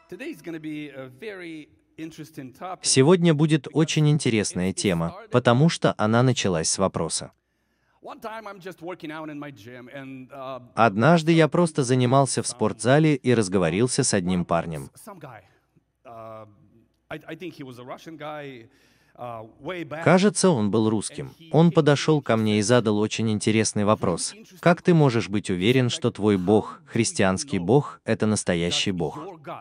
Сегодня будет очень интересная тема, потому что она началась с вопроса. Однажды я просто занимался в спортзале и разговорился с одним парнем. Кажется, он был русским. Он подошел ко мне и задал очень интересный вопрос. Как ты можешь быть уверен, что твой Бог, христианский Бог, это настоящий Бог?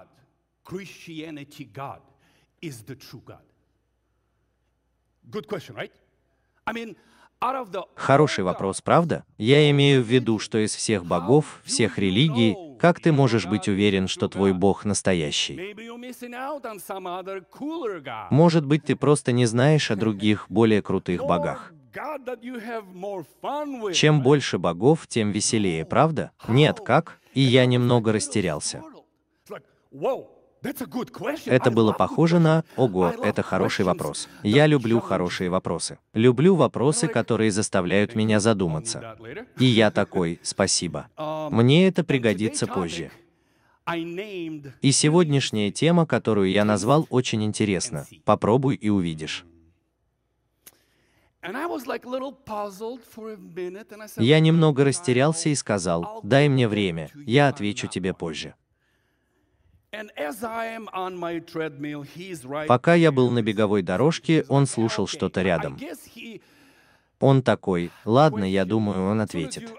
Хороший вопрос, правда? Я имею в виду, что из всех богов, всех религий, как ты можешь быть уверен, что твой Бог настоящий? Может быть, ты просто не знаешь о других, более крутых богах. Чем больше богов, тем веселее, правда? Нет, как? И я немного растерялся. Это было похоже на «Ого, это хороший вопрос». Я люблю хорошие вопросы. Люблю вопросы, которые заставляют меня задуматься. И я такой «Спасибо». Мне это пригодится позже. И сегодняшняя тема, которую я назвал, очень интересна. Попробуй и увидишь. Я немного растерялся и сказал: «Дай мне время, я отвечу тебе позже». Пока я был на беговой дорожке, он слушал что-то рядом. Он такой: «Ладно, я думаю, он ответит».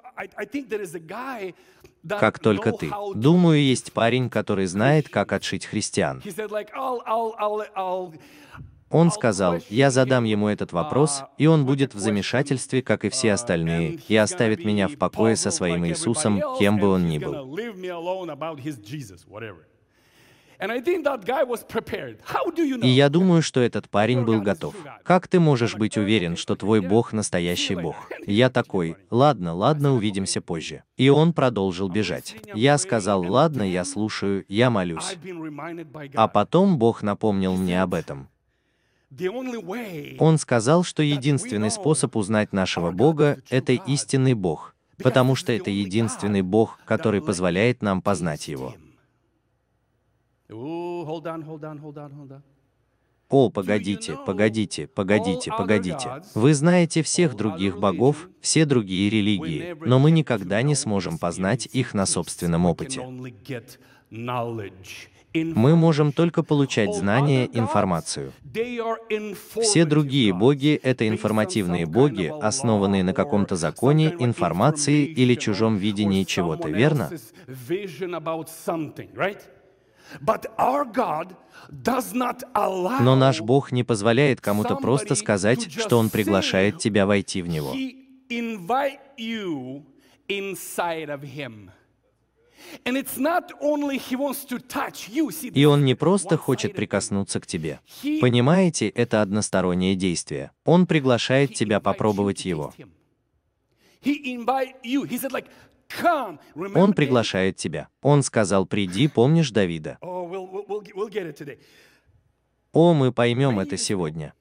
Как только ты. Думаю, есть парень, который знает, как отшить христиан. Он сказал: «Я задам ему этот вопрос, и он будет в замешательстве, как и все остальные, и оставит меня в покое со своим Иисусом, кем бы он ни был». И я думаю, что этот парень был готов. Как ты можешь быть уверен, что твой Бог настоящий Бог? Я такой: «Ладно, ладно, увидимся позже». И он продолжил бежать. Я сказал: «Ладно, я слушаю, я молюсь». А потом Бог напомнил мне об этом. Он сказал, что единственный способ узнать нашего Бога – это истинный Бог, потому что это единственный Бог, который позволяет нам познать Его. О, погодите, погодите, погодите, погодите. Вы знаете всех других богов, все другие религии, но мы никогда не сможем познать их на собственном опыте. Мы можем только получать знания, информацию. Все другие боги — это информативные боги, основанные на каком-то законе, информации или чужом видении чего-то, верно? Но наш Бог не позволяет кому-то просто сказать, что Он приглашает тебя войти в Него. И Он не просто хочет прикоснуться к тебе. Понимаете, это одностороннее действие. Он приглашает тебя попробовать Его. Он приглашает тебя. Он сказал: «Приди, помнишь Давида?» О, мы поймем это сегодня.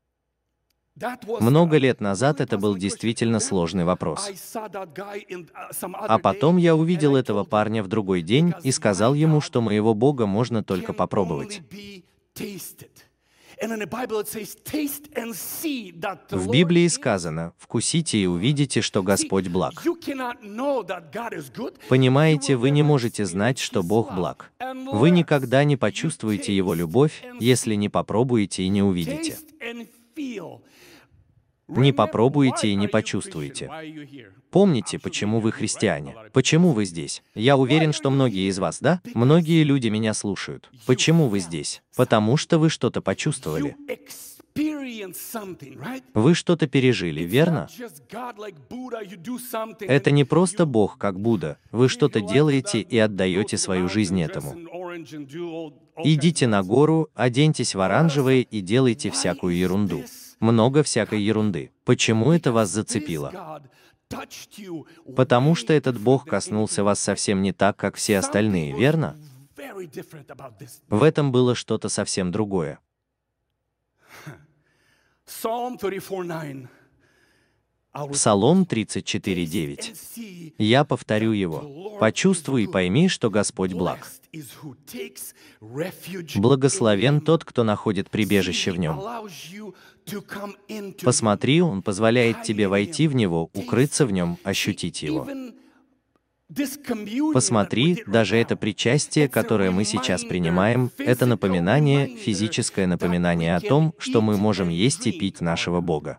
Много лет назад это был действительно сложный вопрос. А потом я увидел этого парня в другой день и сказал ему, что моего Бога можно только попробовать. В Библии сказано: «Вкусите и увидите, что Господь благ». Понимаете, вы не можете знать, что Бог благ. Вы никогда не почувствуете Его любовь, если не попробуете и не увидите. Не попробуете и не почувствуете. Помните, почему вы христиане? Почему вы здесь? Я уверен, что многие из вас, да? Многие люди меня слушают. Почему вы здесь? Потому что вы что-то почувствовали. Вы что-то пережили, верно? Это не просто Бог, как Будда. Вы что-то делаете и отдаете свою жизнь этому. Идите на гору, оденьтесь в оранжевое и делайте всякую ерунду. Много всякой ерунды. Почему это вас зацепило? Потому что этот Бог коснулся вас совсем не так, как все остальные, верно? В этом было что-то совсем другое. Псалом 34:9. Я повторю его. Почувствуй и пойми, что Господь благ. Благословен тот, кто находит прибежище в нем. Посмотри, Он позволяет тебе войти в него, укрыться в нем, ощутить его. Посмотри, даже это причастие, которое мы сейчас принимаем, это напоминание, физическое напоминание о том, что мы можем есть и пить нашего Бога.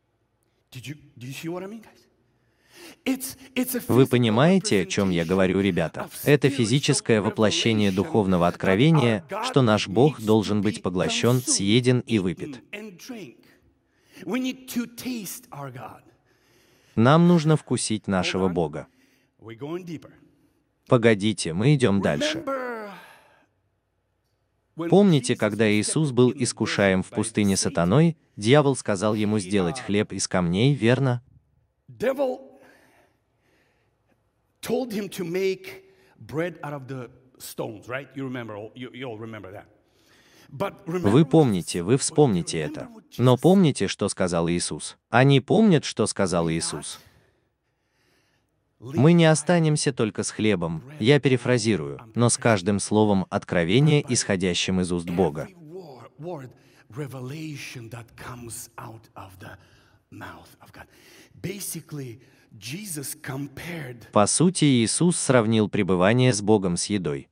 Вы понимаете, о чем я говорю, ребята? Это физическое воплощение духовного откровения, что наш Бог должен быть поглощен, съеден и выпит. Нам нужно вкусить нашего Бога. Погодите, мы идем дальше. Помните, когда Иисус был искушаем в пустыне сатаной, дьявол сказал ему сделать хлеб из камней, верно? Вы помните, вы вспомните это. Но помните, что сказал Иисус? Они помнят, что сказал Иисус. Мы не останемся только с хлебом, я перефразирую, но с каждым словом откровения, исходящим из уст Бога. По сути, Иисус сравнил пребывание с Богом с едой.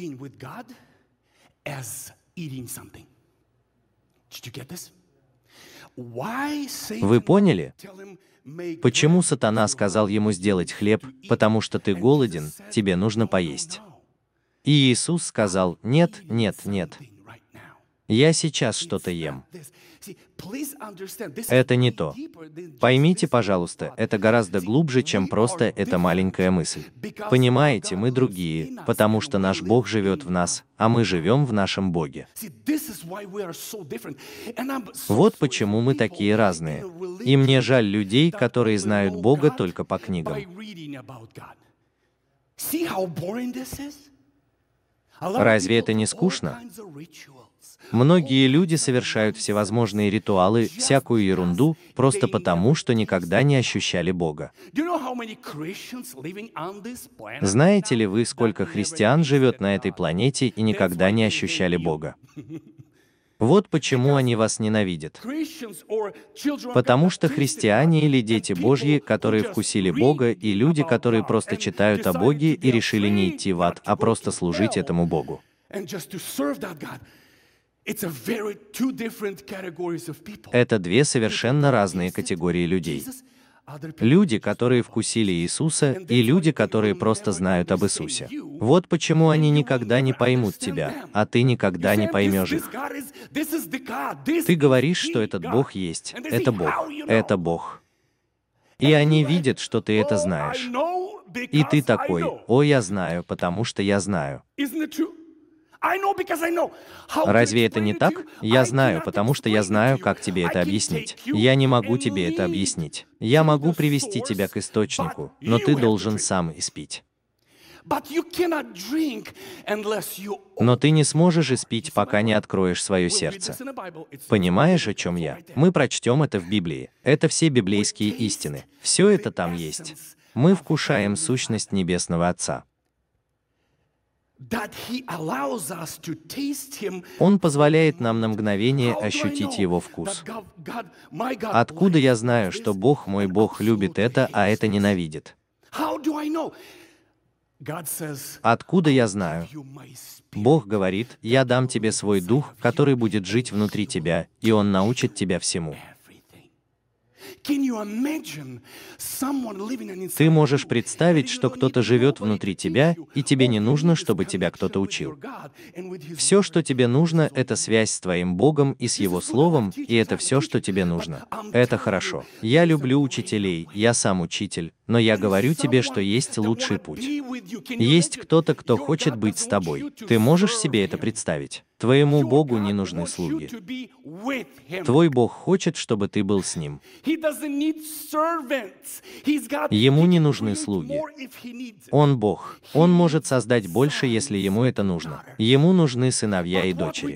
Вы поняли? Почему сатана сказал ему сделать хлеб? Потому что ты голоден, тебе нужно поесть. И Иисус сказал: нет, нет, нет. Я сейчас что-то ем. Это не то. Поймите, пожалуйста, это гораздо глубже, чем просто эта маленькая мысль. Понимаете, мы другие, потому что наш Бог живет в нас, а мы живем в нашем Боге. Вот почему мы такие разные. И мне жаль людей, которые знают Бога только по книгам. Разве это не скучно? Многие люди совершают всевозможные ритуалы, всякую ерунду, просто потому, что никогда не ощущали Бога. Знаете ли вы, сколько христиан живет на этой планете и никогда не ощущали Бога? Вот почему они вас ненавидят. Потому что христиане или дети Божьи, которые вкусили Бога, и люди, которые просто читают о Боге и решили не идти в ад, а просто служить этому Богу. Это две совершенно разные категории людей. Люди, которые вкусили Иисуса, и люди, которые просто знают об Иисусе. Вот почему они никогда не поймут тебя, а ты никогда не поймешь их. Ты говоришь, что этот Бог есть, это Бог, это Бог. И они видят, что ты это знаешь. И ты такой: о, я знаю, потому что я знаю. Разве это не так? Я знаю, потому что я знаю, как тебе это объяснить. Я не могу тебе это объяснить. Я могу привести тебя к источнику, но ты должен сам испить. Но ты не сможешь испить, пока не откроешь свое сердце. Понимаешь, о чем я? Мы прочтем это в Библии. Это все библейские истины. Все это там есть. Мы вкушаем сущность Небесного Отца. Он позволяет нам на мгновение ощутить Его вкус. Откуда я знаю, что Бог, мой Бог, любит это, а это ненавидит? Откуда я знаю? Бог говорит: «Я дам тебе свой дух, который будет жить внутри тебя, и он научит тебя всему». Ты можешь представить, что кто-то живет внутри тебя, и тебе не нужно, чтобы тебя кто-то учил. Все, что тебе нужно, это связь с твоим Богом и с Его Словом, и это все, что тебе нужно. Это хорошо. Я люблю учителей, я сам учитель, но я говорю тебе, что есть лучший путь. Есть кто-то, кто хочет быть с тобой. Ты можешь себе это представить? Твоему Богу не нужны слуги. Твой Бог хочет, чтобы ты был с Ним. Ему не нужны слуги. Он Бог. Он может создать больше, если Ему это нужно. Ему нужны сыновья и дочери.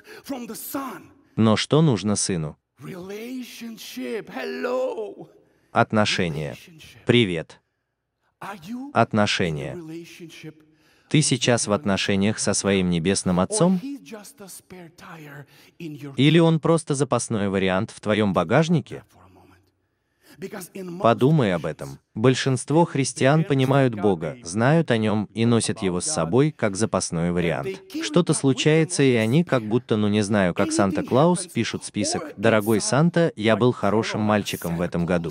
Но что нужно сыну? Отношения. Привет. Отношения. Ты сейчас в отношениях со своим Небесным Отцом? Или он просто запасной вариант в твоем багажнике? Подумай об этом. Большинство христиан понимают Бога, знают о Нем и носят Его с собой как запасной вариант. Что-то случается, и они, как будто, не знаю, как Санта-Клаус, пишут список: «Дорогой Санта, я был хорошим мальчиком в этом году».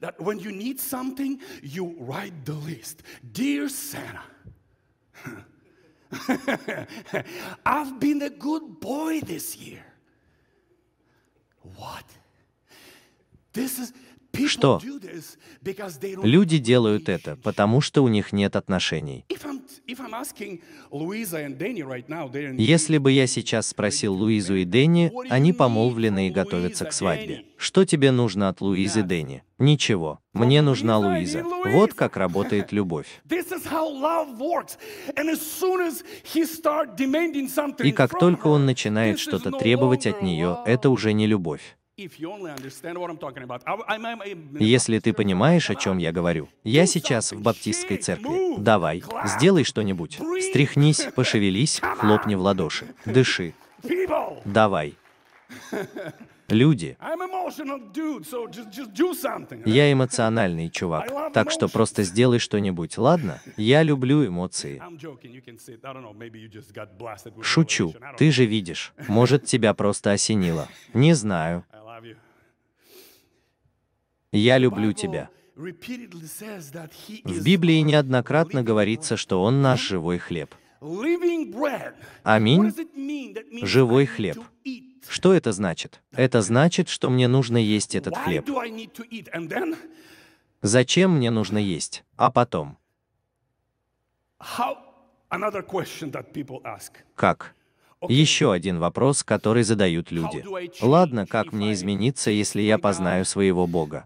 I've been a good boy this year. What? Что? Люди делают это, потому что у них нет отношений. Если бы я сейчас спросил Луизу и Дэнни, они помолвлены и готовятся к свадьбе. Что тебе нужно от Луизы, Дэнни? Ничего. Мне нужна Луиза. Вот как работает любовь. И как только он начинает что-то требовать от нее, это уже не любовь. Если ты понимаешь, о чем я говорю. Я сейчас в баптистской церкви. Давай, сделай что-нибудь. Встряхнись, пошевелись, хлопни в ладоши. Дыши. Давай. Люди. Я эмоциональный чувак, так что просто сделай что-нибудь, ладно? Я люблю эмоции. Шучу. Ты же видишь. Может, тебя просто осенило. Не знаю. Я люблю тебя. В Библии неоднократно говорится, что Он наш живой хлеб. Аминь. Живой хлеб. Что это значит? Это значит, что мне нужно есть этот хлеб. Зачем мне нужно есть? А потом? Как? Еще один вопрос, который задают люди. Ладно, как мне измениться, если я познаю своего Бога?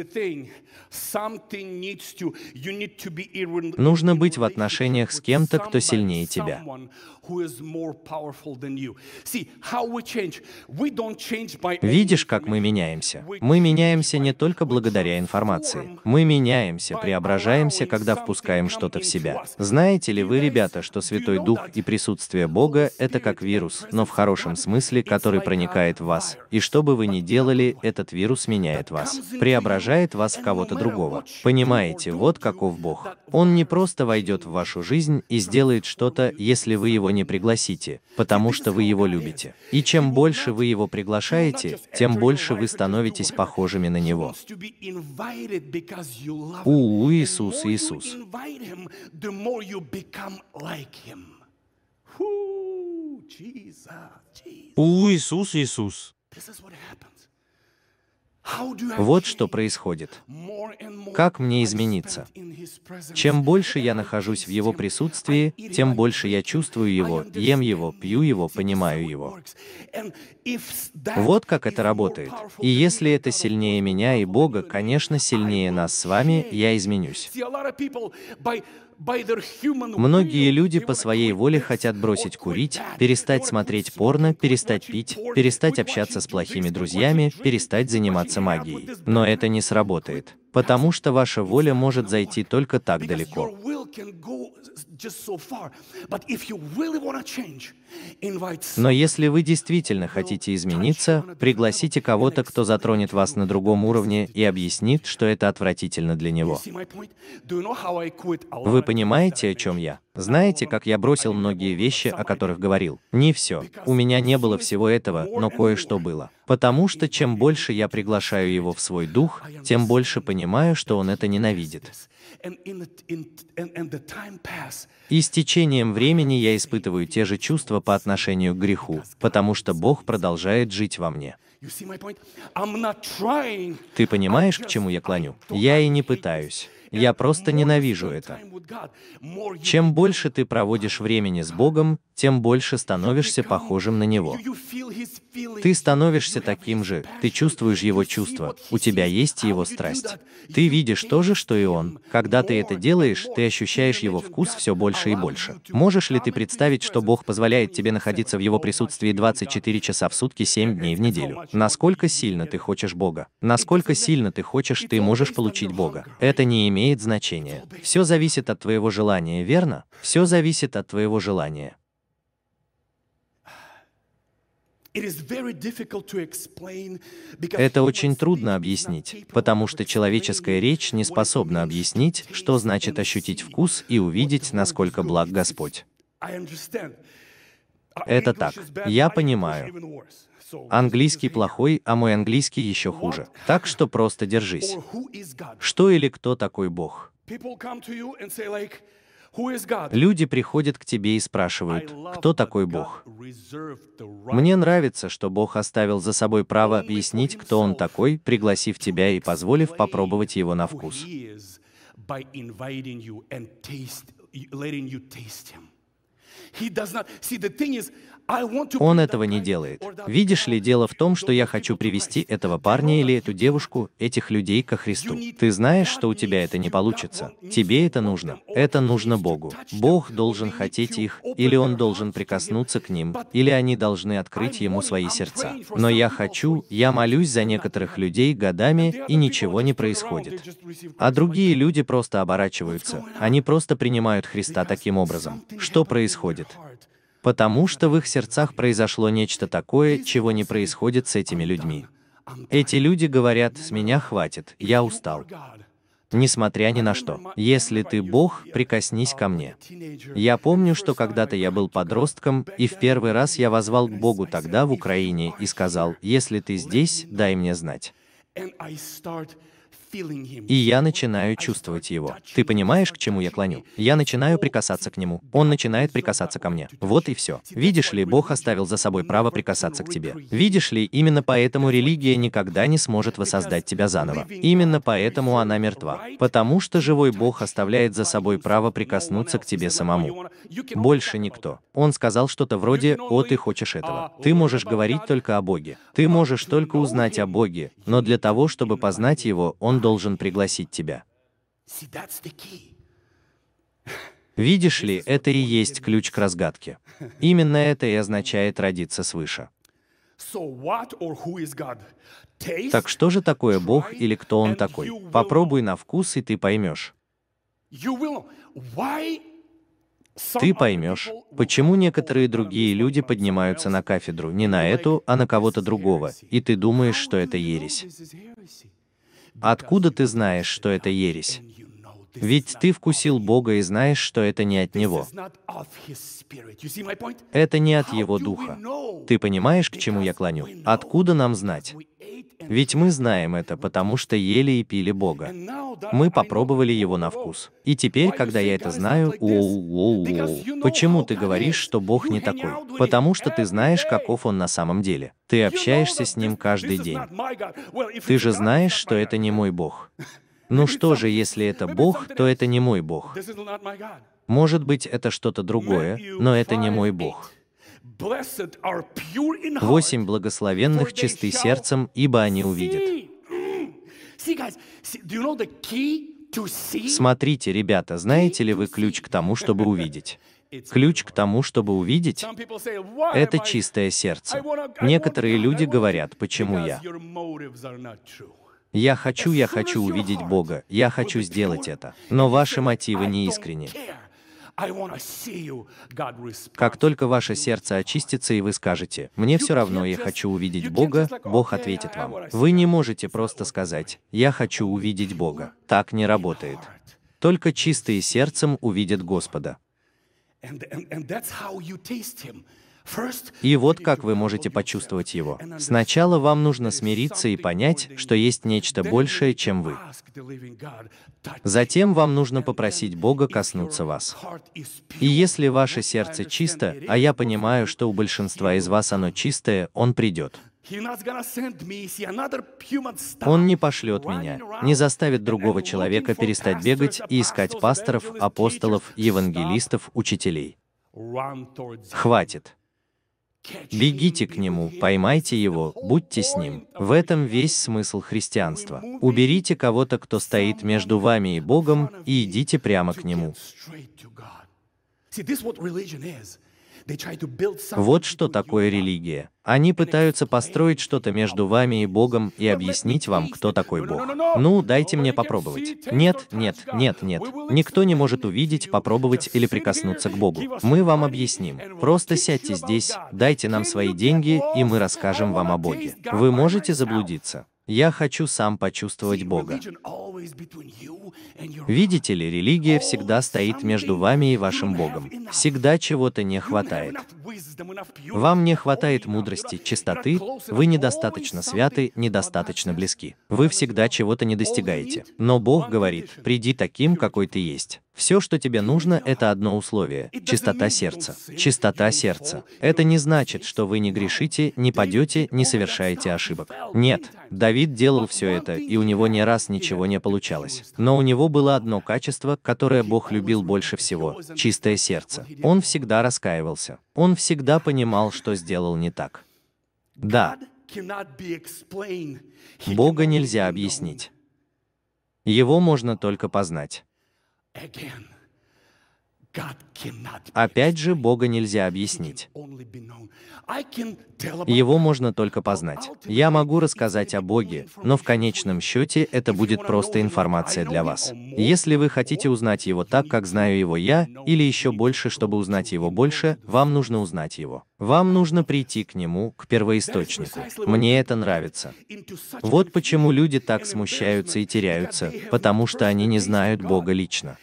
Нужно быть в отношениях с кем-то, кто сильнее тебя. Видишь, как мы меняемся? Мы меняемся не только благодаря информации. Мы меняемся, преображаемся, когда впускаем что-то в себя. Знаете ли вы, ребята, что Святой Дух и присутствие Бога — это как вирус, но в хорошем смысле, который проникает в вас. И что бы вы ни делали, этот вирус меняет вас, преображает вас в кого-то другого. Понимаете, вот каков Бог. Он не просто войдет в вашу жизнь и сделает что-то, если вы его не пригласите, потому что вы его любите. И чем больше вы его приглашаете, тем больше вы становитесь похожими на него. Иисус, Иисус. Иисус, Иисус. Вот что происходит. Как мне измениться? Чем больше я нахожусь в Его присутствии, тем больше я чувствую Его, ем Его, пью Его, понимаю Его. Вот как это работает. И если это сильнее меня и Бога, конечно, сильнее нас с вами, я изменюсь. Многие люди по своей воле хотят бросить курить, перестать смотреть порно, перестать пить, перестать общаться с плохими друзьями, перестать заниматься магией. Но это не сработает, потому что ваша воля может зайти только так далеко. Но если вы действительно хотите измениться, пригласите кого-то, кто затронет вас на другом уровне и объяснит, что это отвратительно для него. Вы понимаете, о чем я? Знаете, как я бросил многие вещи, о которых говорил? Не все. У меня не было всего этого, но кое-что было. Потому что чем больше я приглашаю его в свой дух, тем больше понимаю, что он это ненавидит. И с течением времени я испытываю те же чувства по отношению к греху, потому что Бог продолжает жить во мне. Ты понимаешь, к чему я клоню? Я и не пытаюсь. Я просто ненавижу это. Чем больше ты проводишь времени с Богом, тем больше становишься похожим на Него. Ты становишься таким же, ты чувствуешь его чувства, у тебя есть его страсть. Ты видишь то же, что и он. Когда ты это делаешь, ты ощущаешь его вкус все больше и больше. Можешь ли ты представить, что Бог позволяет тебе находиться в его присутствии 24 часа в сутки, 7 дней в неделю? Насколько сильно ты хочешь Бога? Насколько сильно ты хочешь, ты можешь получить Бога? Это не имеет значения. Все зависит от твоего желания, верно? Все зависит от твоего желания. Это очень трудно объяснить, потому что человеческая речь не способна объяснить, что значит ощутить вкус и увидеть, насколько благ Господь. Это так. Я понимаю. Английский плохой, а мой английский еще хуже. Так что просто держись. Что или кто такой Бог? Люди приходят к тебе и спрашивают, кто такой Бог? Мне нравится, что Бог оставил за собой право объяснить, кто Он такой, пригласив тебя и позволив попробовать Его на вкус. Он этого не делает. Видишь ли, дело в том, что я хочу привести этого парня или эту девушку, этих людей ко Христу. Ты знаешь, что у тебя это не получится. Тебе это нужно. Это нужно Богу. Бог должен хотеть их, или Он должен прикоснуться к ним, или они должны открыть Ему свои сердца. Но я молюсь за некоторых людей годами, и ничего не происходит. А другие люди просто оборачиваются. Они просто принимают Христа таким образом. Что происходит? Потому что в их сердцах произошло нечто такое, чего не происходит с этими людьми. Эти люди говорят: «С меня хватит, я устал». Несмотря ни на что. Если ты Бог, прикоснись ко мне. Я помню, что когда-то я был подростком, и в первый раз я воззвал к Богу тогда в Украине и сказал: «Если ты здесь, дай мне знать». И я начинаю чувствовать его. Ты понимаешь, к чему я клоню? Я начинаю прикасаться к нему. Он начинает прикасаться ко мне. Вот и все. Видишь ли, Бог оставил за собой право прикасаться к тебе. Видишь ли, именно поэтому религия никогда не сможет воссоздать тебя заново. Именно поэтому она мертва. Потому что живой Бог оставляет за собой право прикоснуться к тебе самому. Больше никто. Он сказал что-то вроде: «О, ты хочешь этого». Ты можешь говорить только о Боге. Ты можешь только узнать о Боге, но для того, чтобы познать Его, Он должен пригласить тебя. Видишь ли, это и есть ключ к разгадке. Именно это и означает родиться свыше. Так что же такое Бог или кто Он такой? Попробуй на вкус, и ты поймешь. Ты поймешь, почему некоторые другие люди поднимаются на кафедру не на эту, а на кого-то другого, и ты думаешь, что это ересь. Откуда ты знаешь, что это ересь? Ведь ты вкусил Бога и знаешь, что это не от Него. Это не от Его Духа. Ты понимаешь, к чему я клоню? Откуда нам знать? Ведь мы знаем это, потому что ели и пили Бога. Мы попробовали Его на вкус. И теперь, когда я это знаю, почему ты говоришь, что Бог не такой? Потому что ты знаешь, каков Он на самом деле. Ты общаешься с Ним каждый день. Ты же знаешь, что это не мой Бог. Ну что же, если это Бог, то это не мой Бог. Может быть, это что-то другое, но это не мой Бог. 8 благословенных чисты сердцем, ибо они увидят. Смотрите, ребята, знаете ли вы ключ к тому, чтобы увидеть? Ключ к тому, чтобы увидеть, это чистое сердце. Некоторые люди говорят: «Почему я? Я хочу увидеть Бога, я хочу сделать это». Но ваши мотивы не искренни. Как только ваше сердце очистится и вы скажете: «Мне все равно, я хочу увидеть Бога», Бог ответит вам. Вы не можете просто сказать: «Я хочу увидеть Бога». Так не работает. Только чистые сердцем увидят Господа. И вот как вы можете почувствовать Его. Сначала вам нужно смириться и понять, что есть нечто большее, чем вы. Затем вам нужно попросить Бога коснуться вас. И если ваше сердце чисто, а я понимаю, что у большинства из вас оно чистое, Он придет. Он не пошлет меня, не заставит другого человека перестать бегать и искать пасторов, апостолов, евангелистов, учителей. Хватит. Бегите к Нему, поймайте Его, будьте с Ним. В этом весь смысл христианства. Уберите кого-то, кто стоит между вами и Богом, и идите прямо к Нему. Вот что такое религия. Они пытаются построить что-то между вами и Богом и объяснить вам, кто такой Бог. Ну, дайте мне попробовать. Нет, нет, нет, нет. Никто не может увидеть, попробовать или прикоснуться к Богу. Мы вам объясним. Просто сядьте здесь, дайте нам свои деньги, и мы расскажем вам о Боге. Вы можете заблудиться. Я хочу сам почувствовать Бога. Видите ли, религия всегда стоит между вами и вашим Богом. Всегда чего-то не хватает. Вам не хватает мудрости, чистоты, вы недостаточно святы, недостаточно близки. Вы всегда чего-то не достигаете. Но Бог говорит: приди таким, какой ты есть. Все, что тебе нужно, это одно условие – чистота сердца. Чистота сердца. Это не значит, что вы не грешите, не падете, не совершаете ошибок. Нет, Давид делал все это, и у него ни раз ничего не получалось. Но у него было одно качество, которое Бог любил больше всего – чистое сердце. Он всегда раскаивался. Он всегда понимал, что сделал не так. Да, Бога нельзя объяснить. Его можно только познать. Опять же, Бога нельзя объяснить. Его можно только познать. Я могу рассказать о Боге, но в конечном счете это будет просто информация для вас. Если вы хотите узнать Его так, как знаю Его я, или еще больше, чтобы узнать Его больше, вам нужно узнать Его. Вам нужно прийти к Нему, к первоисточнику. Мне это нравится. Вот почему люди так смущаются и теряются, потому что они не знают Бога лично.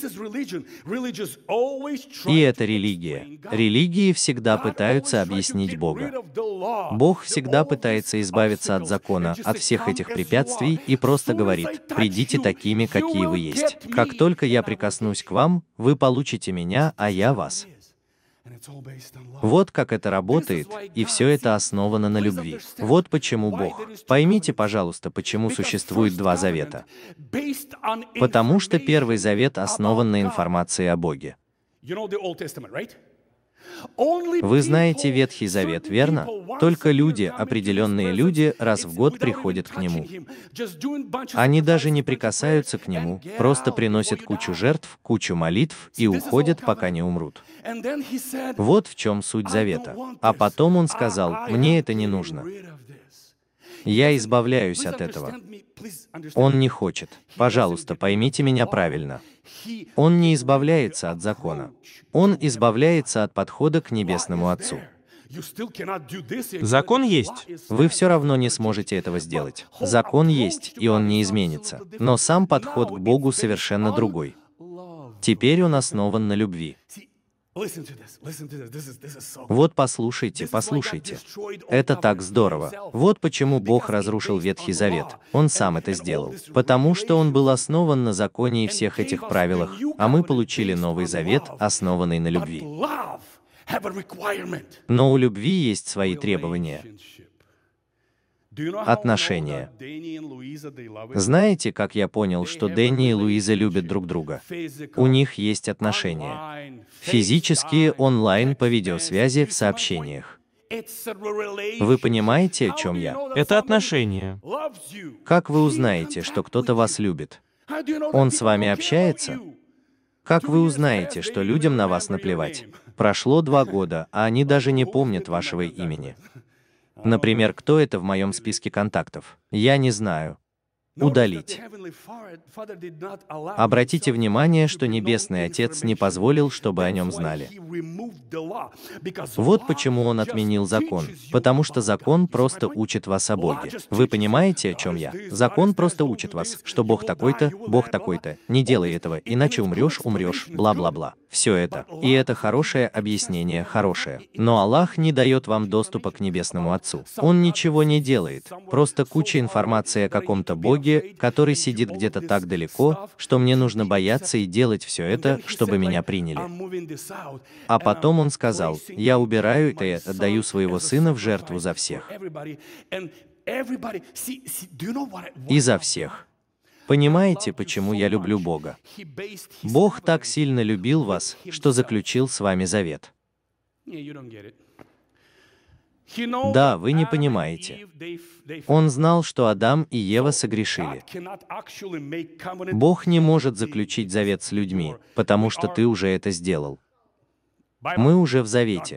И это религия. Религии всегда пытаются объяснить Бога. Бог всегда пытается избавиться от закона, от всех этих препятствий и просто говорит: придите такими, какие вы есть. Как только я прикоснусь к вам, вы получите меня, а я вас. Вот как это работает, и все это основано на любви. Вот почему Бог. Поймите, пожалуйста, почему существует два завета. Потому что Первый Завет основан на информации о Боге. Вы знаете Ветхий Завет, верно? Только люди, определенные люди, раз в год приходят к Нему. Они даже не прикасаются к Нему, просто приносят кучу жертв, кучу молитв и уходят, пока не умрут. Вот в чем суть завета. А потом Он сказал: «Мне это не нужно. Я избавляюсь от этого». Он не хочет. Пожалуйста, поймите меня правильно. Он не избавляется от закона. Он избавляется от подхода к Небесному Отцу. Закон есть. Вы все равно не сможете этого сделать. Закон есть, и он не изменится. Но сам подход к Богу совершенно другой. Теперь он основан на любви. Вот послушайте, послушайте. Это так здорово. Вот почему Бог разрушил Ветхий Завет. Он сам это сделал. Потому что он был основан на законе и всех этих правилах, а мы получили Новый Завет, основанный на любви. Но у любви есть свои требования. Отношения. Знаете, как я понял, что Дэнни и Луиза любят друг друга? У них есть отношения. Физические, онлайн, по видеосвязи, в сообщениях. Вы понимаете, о чем я? Это отношения. Как вы узнаете, что кто-то вас любит? Он с вами общается? Как вы узнаете, что людям на вас наплевать? Прошло 2 года, а они даже не помнят вашего имени. Например, кто это в моем списке контактов? Я не знаю. Удалить. Обратите внимание, что Небесный Отец не позволил, чтобы о нем знали. Вот почему Он отменил закон. Потому что закон просто учит вас о Боге. Вы понимаете, о чем я? Закон просто учит вас, что Бог такой-то, не делай этого, иначе умрешь, бла-бла-бла. Все это. И это хорошее объяснение, хорошее. Но Аллах не дает вам доступа к Небесному Отцу. Он ничего не делает. Просто куча информации о каком-то Боге, который сидит где-то так далеко, что мне нужно бояться и делать все это, чтобы меня приняли. А потом Он сказал: «Я убираю это и отдаю своего Сына в жертву за всех». И за всех. Понимаете, почему я люблю Бога? Бог так сильно любил вас, что заключил с вами завет. Да, вы не понимаете. Он знал, что Адам и Ева согрешили. Бог не может заключить завет с людьми, потому что ты уже это сделал. Мы уже в завете.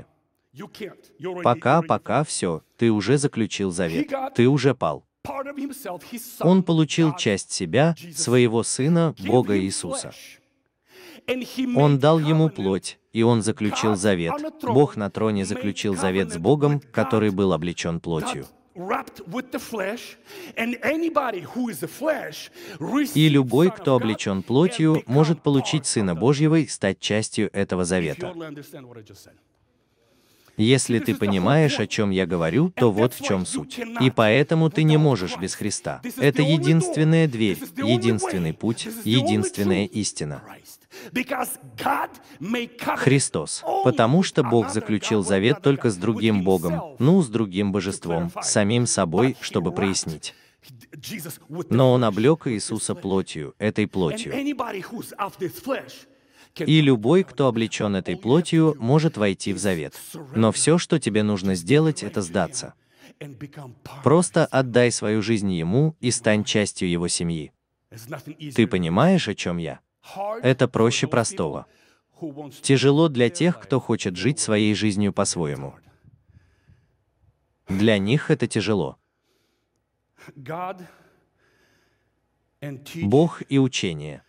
Пока, все, ты уже заключил завет, ты уже пал. Он получил часть себя, своего Сына, Бога Иисуса. Он дал ему плоть, и он заключил завет. Бог на троне заключил завет с Богом, который был облечен плотью. И любой, кто облечен плотью, может получить Сына Божьего и стать частью этого завета. Если ты понимаешь, о чем я говорю, то вот в чем суть. И поэтому ты не можешь без Христа. Это единственная дверь, единственный путь, единственная истина. Христос. Потому что Бог заключил завет только с другим Богом, с другим божеством, с самим собой, чтобы прояснить. Но Он облек Иисуса плотью, этой плотью. И любой, кто облечен этой плотью, может войти в завет. Но все, что тебе нужно сделать, это сдаться. Просто отдай свою жизнь Ему и стань частью Его семьи. Ты понимаешь, о чем я? Это проще простого. Тяжело для тех, кто хочет жить своей жизнью по-своему. Для них это тяжело. Бог и учение.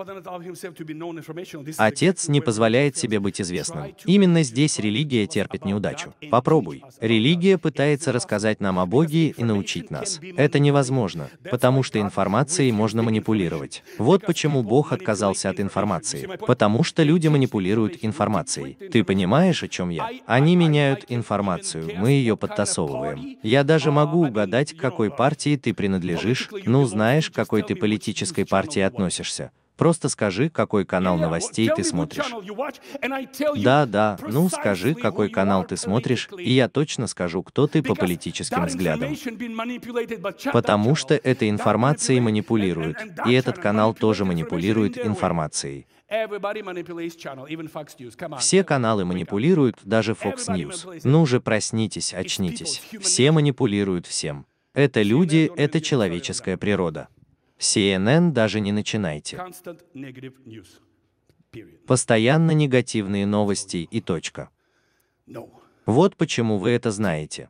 Отец не позволяет себе быть известным. Именно здесь религия терпит неудачу. Попробуй. Религия пытается рассказать нам о Боге и научить нас. Это невозможно, потому что информацией можно манипулировать. Вот почему Бог отказался от информации. Потому что люди манипулируют информацией. Ты понимаешь, о чем я? Они меняют информацию, мы ее подтасовываем. Я даже могу угадать, к какой партии ты принадлежишь, знаешь, к какой ты политической партии относишься. Просто скажи, какой канал новостей ты смотришь. Да, скажи, какой канал ты смотришь, и я точно скажу, кто ты по политическим взглядам. Потому что этой информацией манипулируют, и этот канал тоже манипулирует информацией. Все каналы манипулируют, даже Fox News. Же проснитесь, очнитесь. Все манипулируют всем. Это люди, это человеческая природа. CNN даже не начинайте. Постоянно негативные новости и точка. Вот почему вы это знаете.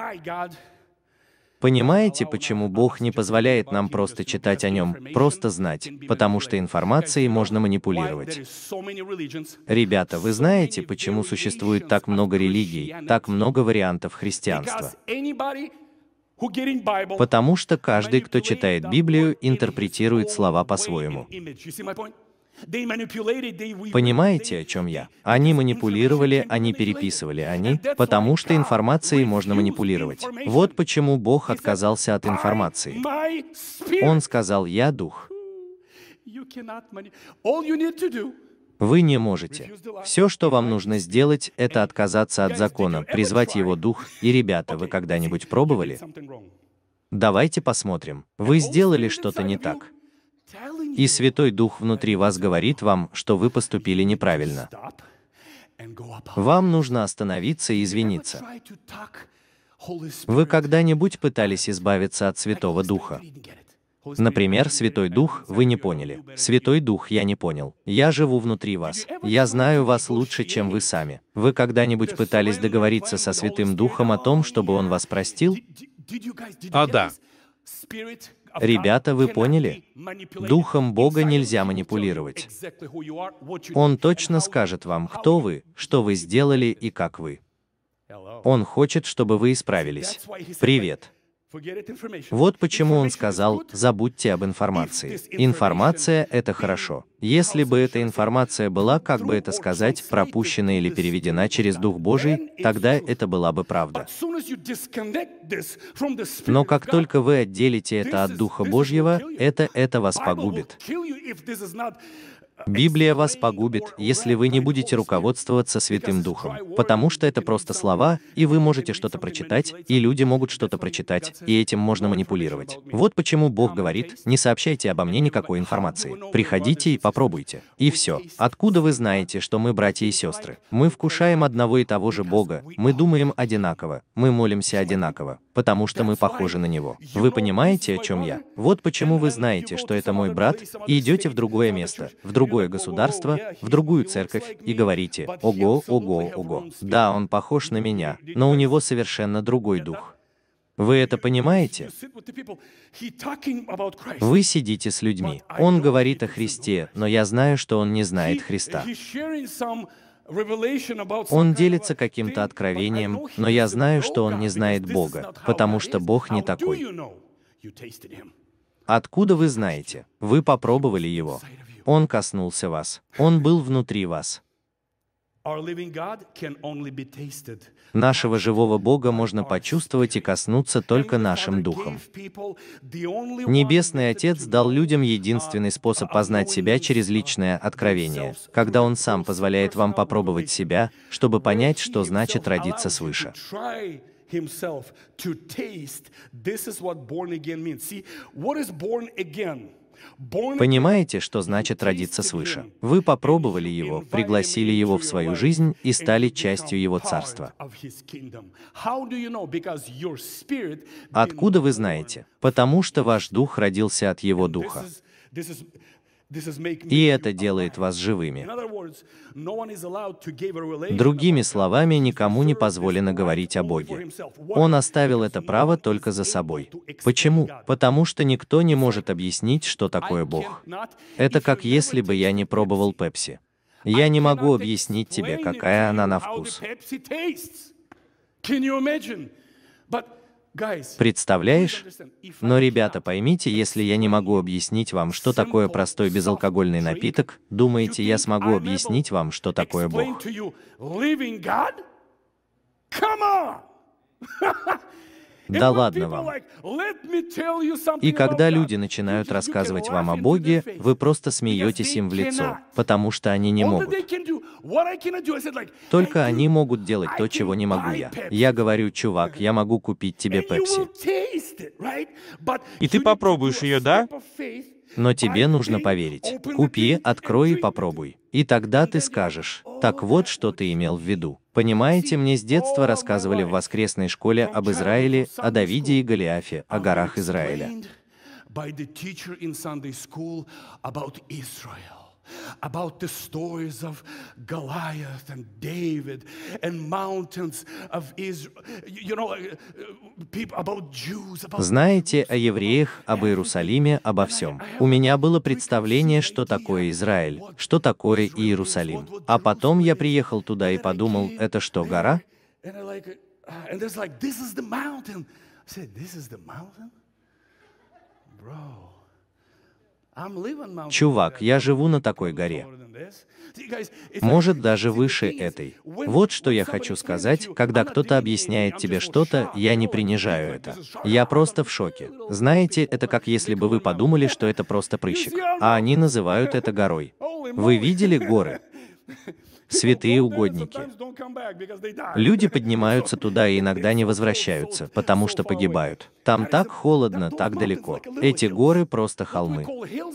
Понимаете, почему Бог не позволяет нам просто читать о Нем, просто знать, потому что информацией можно манипулировать. Ребята, вы знаете, почему существует так много религий, так много вариантов христианства? Потому что каждый, кто читает Библию, интерпретирует слова по-своему. Понимаете, о чем я? Они манипулировали, они переписывали, потому что информацией можно манипулировать. Вот почему Бог отказался от информации. Он сказал: «Я Дух». Вы не можете. Все, что вам нужно сделать, это отказаться от закона, призвать Его Дух. И, ребята, вы когда-нибудь пробовали? Давайте посмотрим. Вы сделали что-то не так. И Святой Дух внутри вас говорит вам, что вы поступили неправильно. Вам нужно остановиться и извиниться. Вы когда-нибудь пытались избавиться от Святого Духа? Например, Святой Дух, вы не поняли. Святой Дух, я не понял. Я живу внутри вас. Я знаю вас лучше, чем вы сами. Вы когда-нибудь пытались договориться со Святым Духом о том, чтобы Он вас простил? Да. Ребята, вы поняли? Духом Бога нельзя манипулировать. Он точно скажет вам, кто вы, что вы сделали и как вы. Он хочет, чтобы вы исправились. Привет. Вот почему он сказал: забудьте об информации. Информация — это хорошо. Если бы эта информация была, как бы это сказать, пропущена или переведена через Дух Божий, тогда это была бы правда. Но как только вы отделите это от Духа Божьего, это вас погубит. Библия вас погубит, если вы не будете руководствоваться Святым Духом, потому что это просто слова, и вы можете что-то прочитать, и люди могут что-то прочитать, и этим можно манипулировать. Вот почему Бог говорит: не сообщайте обо мне никакой информации. Приходите и попробуйте. И все. Откуда вы знаете, что мы братья и сестры? Мы вкушаем одного и того же Бога, мы думаем одинаково, мы молимся одинаково, потому что мы похожи на Него. Вы понимаете, о чем я? Вот почему вы знаете, что это мой брат, и идете в другое место, в другое государство, в другую церковь, и говорите: ого, ого, ого. Да, он похож на меня, но у него совершенно другой дух. Вы это понимаете? Вы сидите с людьми. Он говорит о Христе, но я знаю, что он не знает Христа. Он делится каким-то откровением, но я знаю, что он не знает Бога, потому что Бог не такой. Откуда вы знаете? Вы попробовали Его. Он коснулся вас. Он был внутри вас. Нашего живого Бога можно почувствовать и коснуться только нашим духом. Небесный Отец дал людям единственный способ познать себя через личное откровение, когда Он сам позволяет вам попробовать себя, чтобы понять, что значит родиться свыше. Понимаете, что значит родиться свыше? Вы попробовали Его, пригласили Его в свою жизнь и стали частью Его Царства. Откуда вы знаете? Потому что ваш дух родился от Его Духа. И это делает вас живыми. Другими словами, никому не позволено говорить о Боге. Он оставил это право только за собой. Почему? Потому что никто не может объяснить, что такое Бог. Это как если бы я не пробовал Пепси. Я не могу объяснить тебе, какая она на вкус. Представляешь? Но, ребята, поймите, если я не могу объяснить вам, что такое простой безалкогольный напиток, думаете, я смогу объяснить вам, что такое Бог? Да ладно вам. И когда люди начинают рассказывать вам о Боге, вы просто смеетесь им в лицо, потому что они не могут. Только они могут делать то, чего не могу я. Я говорю: чувак, я могу купить тебе Пепси. И ты попробуешь ее, да? Но тебе нужно поверить. Купи, открой и попробуй. И тогда ты скажешь: так вот, что ты имел в виду. Понимаете, мне с детства рассказывали в воскресной школе об Израиле, о Давиде и Голиафе, о горах Израиля. About the stories of Goliath and David and mountains of Israel, you know, about Jews, about... Знаете о евреях, об Иерусалиме, обо всем. У меня было представление, что такое Израиль, что такое Иерусалим. А потом я приехал туда и подумал: это что, гора? Чувак, я живу на такой горе. Может, даже выше этой. Вот что я хочу сказать: когда кто-то объясняет тебе что-то, я не принижаю это. Я просто в шоке. Знаете, это как если бы вы подумали, что это просто прыщик, а они называют это горой. Вы видели горы? Святые угодники. Люди поднимаются туда и иногда не возвращаются, потому что погибают. Там так холодно, так далеко. Эти горы просто холмы.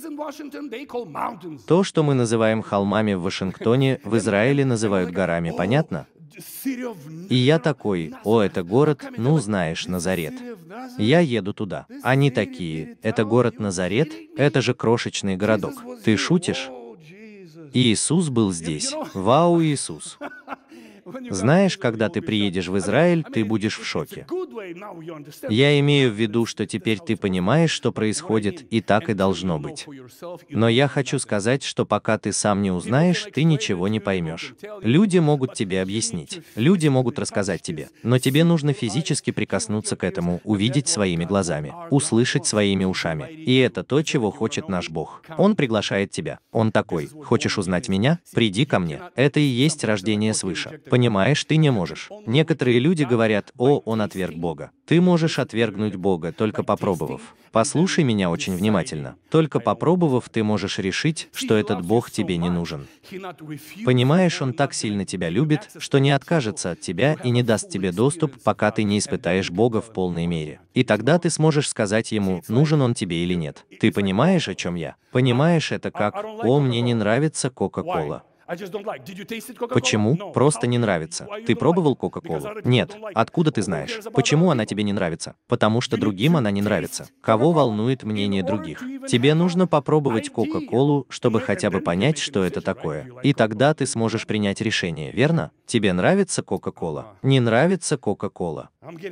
То, что мы называем холмами в Вашингтоне, в Израиле называют горами, понятно? И я такой: о, это город, ну знаешь, Назарет. Я еду туда. Они такие: это город Назарет? Это же крошечный городок. Ты шутишь? Иисус был здесь. Вау, Иисус. Знаешь, когда ты приедешь в Израиль, ты будешь в шоке. Я имею в виду, что теперь ты понимаешь, что происходит, и так и должно быть. Но я хочу сказать, что пока ты сам не узнаешь, ты ничего не поймешь. Люди могут тебе объяснить, люди могут рассказать тебе, но тебе нужно физически прикоснуться к этому, увидеть своими глазами, услышать своими ушами. И это то, чего хочет наш Бог. Он приглашает тебя. Он такой: хочешь узнать меня? Приди ко мне. Это и есть рождение свыше. Понимаешь, ты не можешь. Некоторые люди говорят: о, он отверг Бога. Бога. Ты можешь отвергнуть Бога, только попробовав. Послушай меня очень внимательно. Только попробовав, ты можешь решить, что этот Бог тебе не нужен. Понимаешь, Он так сильно тебя любит, что не откажется от тебя и не даст тебе доступ, пока ты не испытаешь Бога в полной мере. И тогда ты сможешь сказать Ему, нужен Он тебе или нет. Ты понимаешь, о чем я? Понимаешь, это как: «О, мне не нравится Кока-Кола». Почему? Просто не нравится. Ты пробовал Кока-Колу? Нет. Откуда ты знаешь? Почему она тебе не нравится? Потому что другим она не нравится. Кого волнует мнение других? Тебе нужно попробовать Кока-Колу, чтобы хотя бы понять, что это такое. И тогда ты сможешь принять решение, верно? Тебе нравится Кока-Кола? Не нравится Кока-Кола?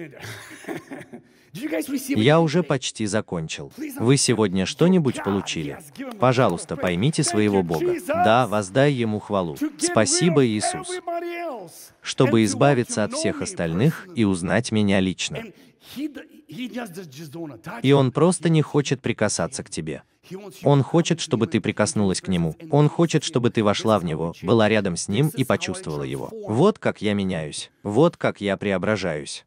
Я уже почти закончил. Вы сегодня что-нибудь получили? Пожалуйста, поймите своего Бога. Да, воздай Ему хвалу. Спасибо, Иисус, чтобы избавиться от всех остальных и узнать меня лично. И Он просто не хочет прикасаться к тебе. Он хочет, чтобы ты прикоснулась к Нему. Он хочет, чтобы ты вошла в Него, была рядом с Ним и почувствовала Его. Вот как я меняюсь. Вот как я преображаюсь.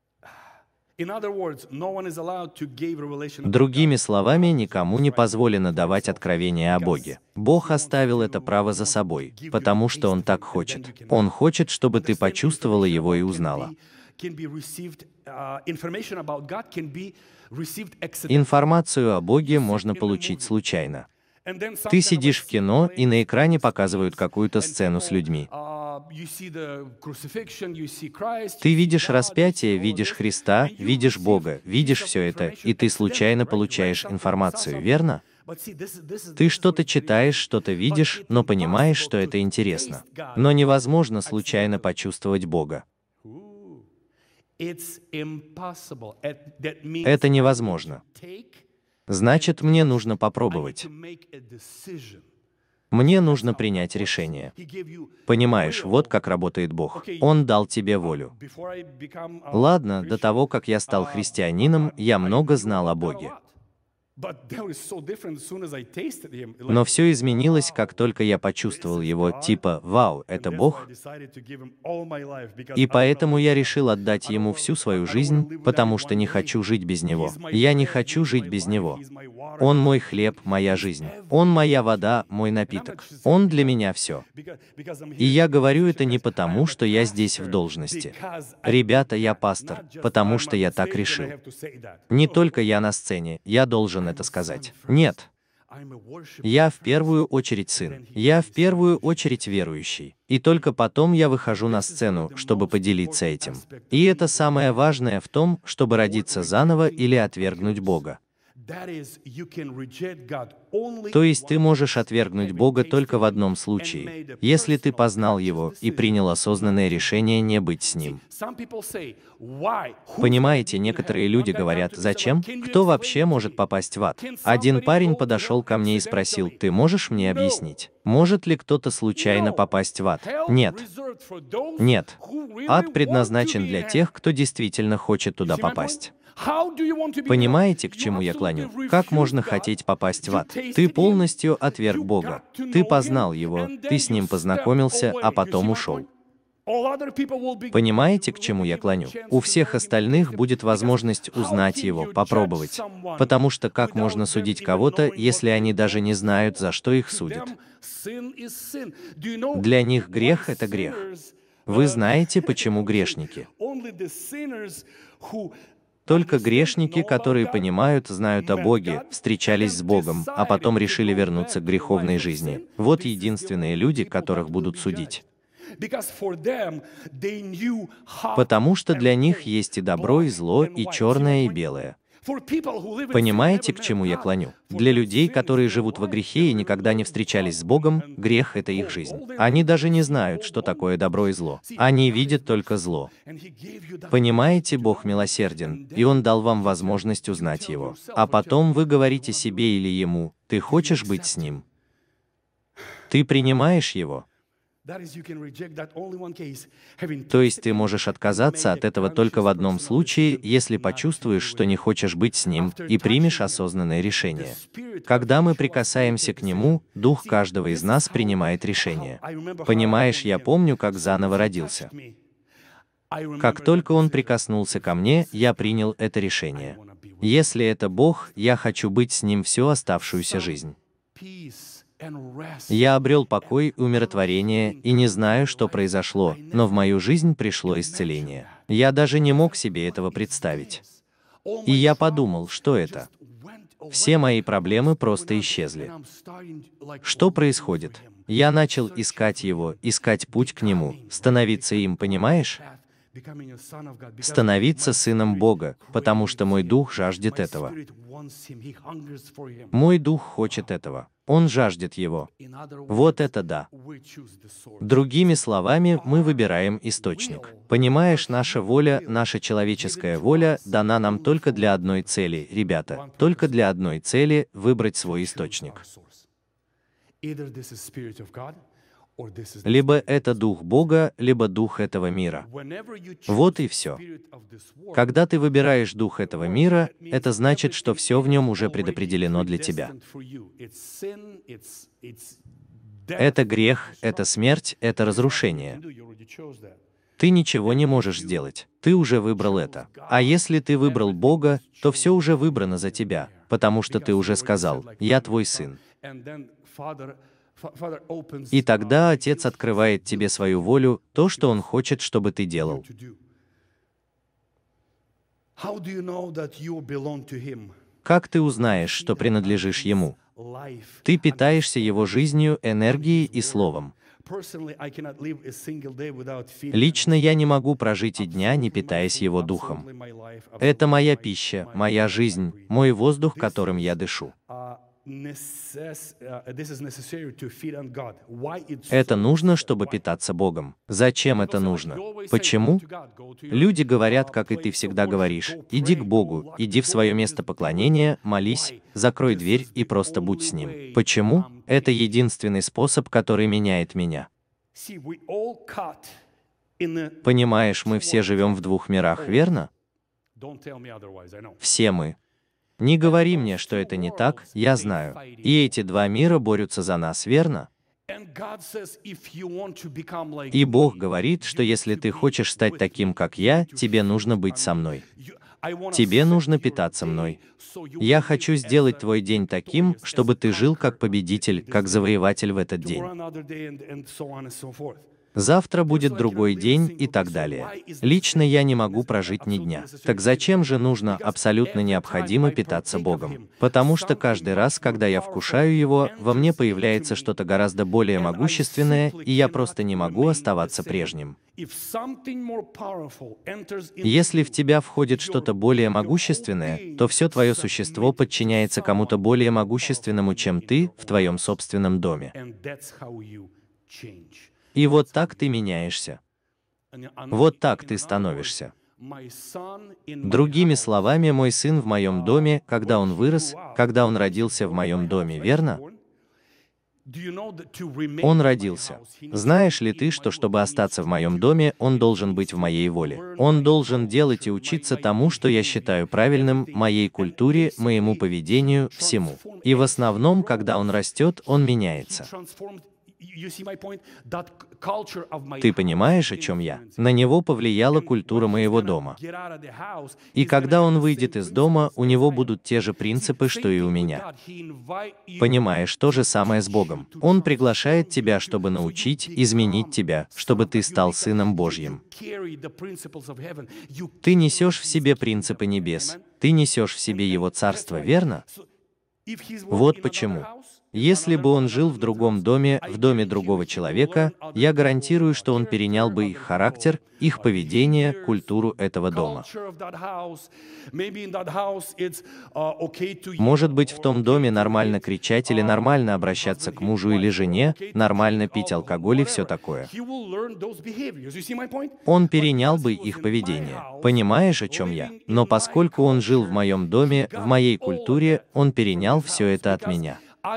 Другими словами, никому не позволено давать откровение о Боге. Бог оставил это право за собой, потому что Он так хочет. Он хочет, чтобы ты почувствовала Его и узнала. Информацию о Боге можно получить случайно. Ты сидишь в кино, и на экране показывают какую-то сцену с людьми. Ты видишь распятие, видишь Христа, видишь Бога, видишь все это, и ты случайно получаешь информацию, верно? Ты что-то читаешь, что-то видишь, но понимаешь, что это интересно. Но невозможно случайно почувствовать Бога. Это невозможно. Значит, мне нужно попробовать. Мне нужно принять решение. Понимаешь, вот как работает Бог. Он дал тебе волю. Ладно, до того, как я стал христианином, я много знал о Боге. Но все изменилось, как только я почувствовал Его, типа, вау, это Бог? И поэтому я решил отдать Ему всю свою жизнь, потому что не хочу жить без Него. Я не хочу жить без Него. Он мой хлеб, моя жизнь. Он моя вода, мой напиток. Он для меня все. И я говорю это не потому, что я здесь в должности. Ребята, я пастор, потому что я так решил. Не только я на сцене, я должен это сказать. Нет. Я в первую очередь сын. Я в первую очередь верующий. И только потом я выхожу на сцену, чтобы поделиться этим. И это самое важное в том, чтобы родиться заново или отвергнуть Бога. То есть ты можешь отвергнуть Бога только в одном случае, если ты познал Его и принял осознанное решение не быть с Ним. Понимаете, некоторые люди говорят, зачем? Кто вообще может попасть в ад? Один парень подошел ко мне и спросил, ты можешь мне объяснить, может ли кто-то случайно попасть в ад? Нет. Нет. Ад предназначен для тех, кто действительно хочет туда попасть. Понимаете, к чему я клоню? Как можно хотеть попасть в ад? Ты полностью отверг Бога. Ты познал Его, ты с Ним познакомился, а потом ушел. Понимаете, к чему я клоню? У всех остальных будет возможность узнать Его, попробовать. Потому что как можно судить кого-то, если они даже не знают, за что их судят? Для них грех — это грех. Вы знаете, почему грешники? Только грешники, которые понимают, знают о Боге, встречались с Богом, а потом решили вернуться к греховной жизни. Вот единственные люди, которых будут судить. Потому что для них есть и добро, и зло, и черное, и белое. Понимаете, к чему я клоню? Для людей, которые живут во грехе и никогда не встречались с Богом, грех — это их жизнь. Они даже не знают, что такое добро и зло. Они видят только зло. Понимаете, Бог милосерден, и Он дал вам возможность узнать Его. А потом вы говорите себе или Ему, ты хочешь быть с Ним? Ты принимаешь Его? То есть ты можешь отказаться от этого только в одном случае, если почувствуешь, что не хочешь быть с Ним, и примешь осознанное решение. Когда мы прикасаемся к Нему, Дух каждого из нас принимает решение. Понимаешь, я помню, как заново родился. Как только он прикоснулся ко мне, я принял это решение. Если это Бог, я хочу быть с Ним всю оставшуюся жизнь. Я обрел покой и умиротворение, и не знаю, что произошло, но в мою жизнь пришло исцеление. Я даже не мог себе этого представить. И я подумал, что это? Все мои проблемы просто исчезли. Что происходит? Я начал искать Его, искать путь к Нему, становиться им, понимаешь? Становиться сыном Бога, потому что мой дух жаждет этого. Мой дух хочет этого. Он жаждет Его. Вот это да. Другими словами, мы выбираем источник. Понимаешь, наша воля, наша человеческая воля дана нам только для одной цели, ребята, только для одной цели — выбрать свой источник. Либо это дух Бога, либо дух этого мира. Вот и все. Когда ты выбираешь дух этого мира, это значит, что все в нем уже предопределено для тебя. Это грех, это смерть, это разрушение. Ты ничего не можешь сделать. Ты уже выбрал это. А если ты выбрал Бога, то все уже выбрано за тебя, потому что ты уже сказал: «Я твой сын». И тогда Отец открывает тебе свою волю, то, что Он хочет, чтобы ты делал. Как ты узнаешь, что принадлежишь Ему? Ты питаешься Его жизнью, энергией и Словом. Лично я не могу прожить и дня, не питаясь Его Духом. Это моя пища, моя жизнь, мой воздух, которым я дышу. Это нужно, чтобы питаться Богом. Зачем это нужно? Почему? Люди говорят, как и ты всегда говоришь: иди к Богу, иди в свое место поклонения, молись, закрой дверь и просто будь с Ним. Почему? Это единственный способ, который меняет меня. Понимаешь, мы все живем в двух мирах, верно? Все мы. Не говори мне, что это не так, я знаю. И эти два мира борются за нас, верно? И Бог говорит, что если ты хочешь стать таким, как я, тебе нужно быть со мной. Тебе нужно питаться мной. Я хочу сделать твой день таким, чтобы ты жил как победитель, как завоеватель в этот день. Завтра будет другой день и так далее. Лично я не могу прожить ни дня. Так зачем же нужно, абсолютно необходимо питаться Богом? Потому что каждый раз, когда я вкушаю Его, во мне появляется что-то гораздо более могущественное, и я просто не могу оставаться прежним. Если в тебя входит что-то более могущественное, то все твое существо подчиняется кому-то более могущественному, чем ты, в твоем собственном доме. И вот так ты меняешься. Вот так ты становишься. Другими словами, мой сын в моем доме, когда он вырос, когда он родился в моем доме, верно? Он родился. Знаешь ли ты, что чтобы остаться в моем доме, он должен быть в моей воле? Он должен делать и учиться тому, что я считаю правильным, моей культуре, моему поведению, всему. И в основном, когда он растет, он меняется. Ты понимаешь, о чем я? На него повлияла культура моего дома. И когда он выйдет из дома, у него будут те же принципы, что и у меня. Понимаешь, то же самое с Богом. Он приглашает тебя, чтобы научить, изменить тебя, чтобы ты стал Сыном Божьим. Ты несешь в себе принципы небес. Ты несешь в себе Его Царство, верно? Вот почему. Если бы он жил в другом доме, в доме другого человека, я гарантирую, что он перенял бы их характер, их поведение, культуру этого дома. Может быть, в том доме нормально кричать или нормально обращаться к мужу или жене, нормально пить алкоголь и все такое. Он перенял бы их поведение. Понимаешь, о чем я? Но поскольку он жил в моем доме, в моей культуре, он перенял все это от меня.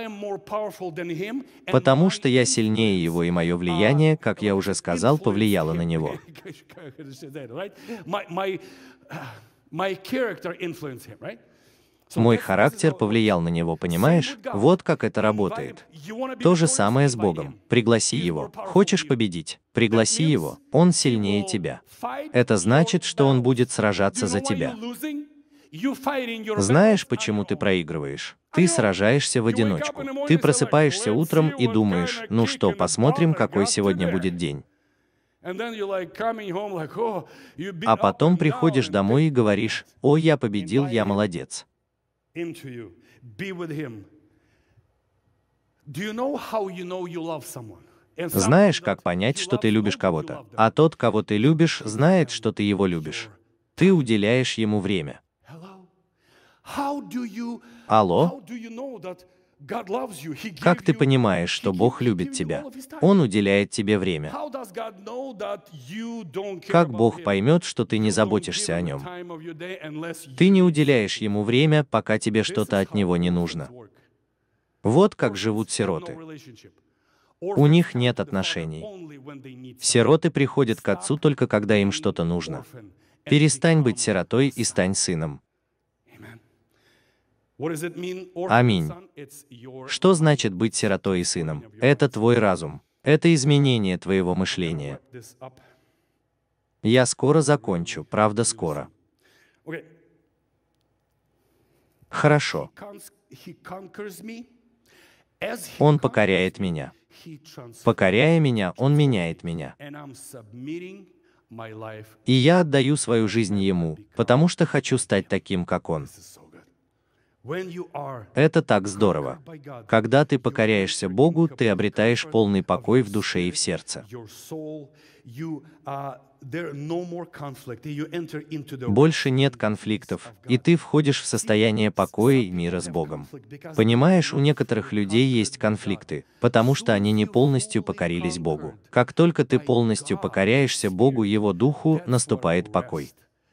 Потому что я сильнее его, и мое влияние, как я уже сказал, повлияло на него. Мой характер повлиял на него, понимаешь? Вот как это работает. То же самое с Богом. Пригласи Его. Хочешь победить? Пригласи Его. Он сильнее тебя. Это значит, что Он будет сражаться за тебя. Знаешь, почему ты проигрываешь? Ты сражаешься в одиночку. Ты просыпаешься утром и думаешь, ну что, посмотрим, какой сегодня будет день. А потом приходишь домой и говоришь, о, я победил, я молодец. Знаешь, как понять, что ты любишь кого-то? А тот, кого ты любишь, знает, что ты его любишь. Ты уделяешь ему время. Алло? Как ты понимаешь, что Бог любит тебя? Он уделяет тебе время. Как Бог поймет, что ты не заботишься о Нем? Ты не уделяешь Ему время, пока тебе что-то от Него не нужно. Вот как живут сироты. У них нет отношений. Сироты приходят к отцу только когда им что-то нужно. Перестань быть сиротой и стань сыном. Аминь. Что значит быть сиротой и сыном? Это твой разум. Это изменение твоего мышления. Я скоро закончу, правда, скоро. Хорошо. Он покоряет меня. Покоряя меня, Он меняет меня. И я отдаю свою жизнь Ему, потому что хочу стать таким, как Он. Это так здорово. Когда ты покоряешься Богу, ты обретаешь полный покой в душе и в сердце. Больше нет конфликтов, и ты входишь в состояние покоя и мира с Богом. Понимаешь, у некоторых людей есть конфликты, потому что они не полностью покорились Богу. Как только ты полностью покоряешься Богу и Его Духу, наступает покой.